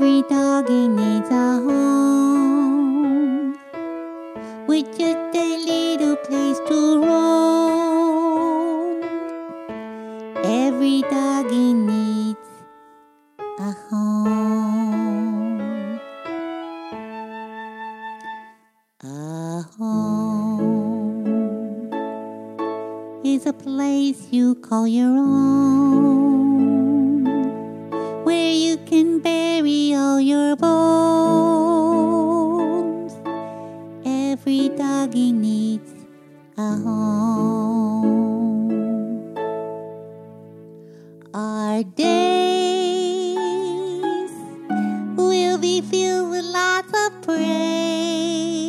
Every doggy needs a home with just a little place to roam. Every doggy needs a home. A home is a place you call your own, where you can bury all your bones. Every doggy needs a home. Our days will be filled with lots of praise,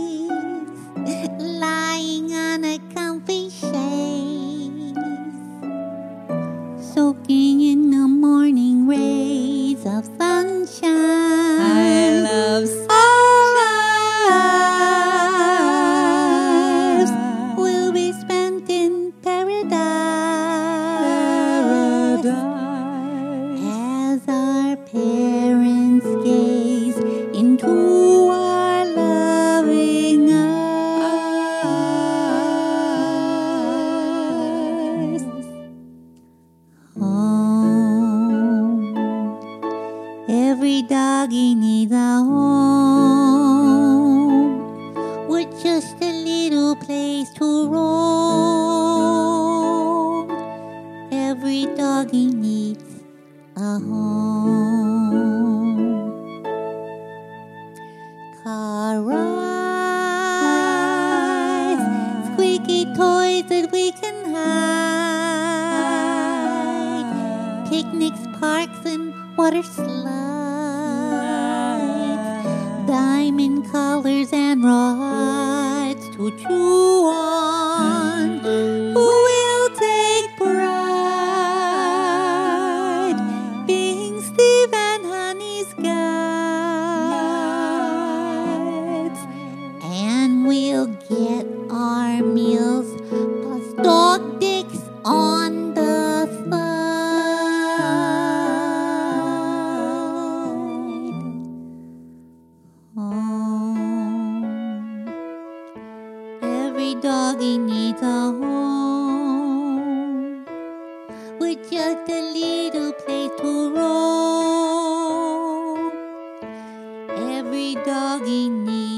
lying on a comfy shade, soaking in the morning rays of sunshine. I love sunshine. Will be spent in paradise, as our parents gaze into our loving eyes. Home. Every doggy needs a home with just a little place to roam. Every doggy needs a home. Car rides, squeaky toys that we can hide, picnics, parks, and water slides, diamond colors and rods to chew on. We'll take pride being Steve and Honey's guides, and we'll get our meals plus dog dicks on the side. Home. Every doggy needs a home with just a little place to roam. Every doggy needs